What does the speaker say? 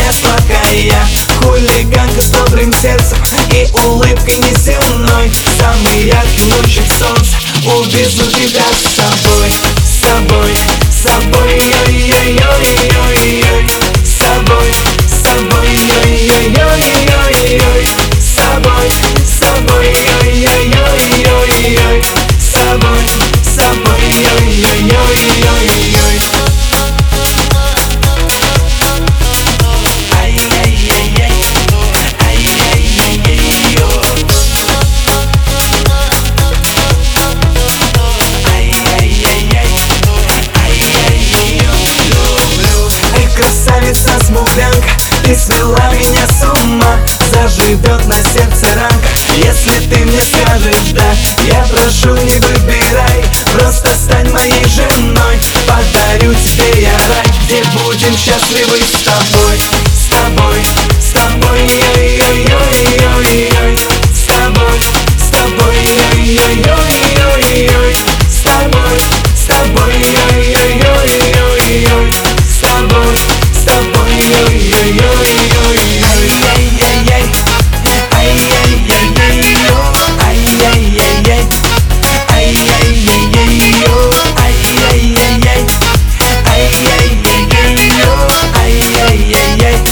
жестокая хулиганка с добрым сердцем и улыбкой неземной. Самый яркий лучик солнца увезу тебя с собой, с собой, с собой, ой-ой-ой-ой-ой, с собой, с собой, ой-ой-ой-ой-ой, с собой, с собой, ой-ой-ой-ой-ой, с собой, с собой, ой-ой-ой-ой-ой. Смуглянка, ты свела меня с ума. Заживет на сердце ранка, если ты мне скажешь да. Я прошу, не выбирай, просто стань моей женой. Подарю тебе я рай, где будем счастливы с тобой, с тобой, с тобой, ой-ой-ой-ой-ой, с тобой, с тобой, ой-ой-ой-ой-ой, с тобой, с тобой, ой-ой-ой-ой-ой, с тобой, с тобой, ой-ой-ой-ой-ой, ай-яй-яй-яй, ай-яй-яй-яй-йо, ай-яй-яй-яй, ай-яй-яй-яй-йо, ай-яй-яй-яй, ай-яй-яй-яй-йо, ай-яй-яй-яй.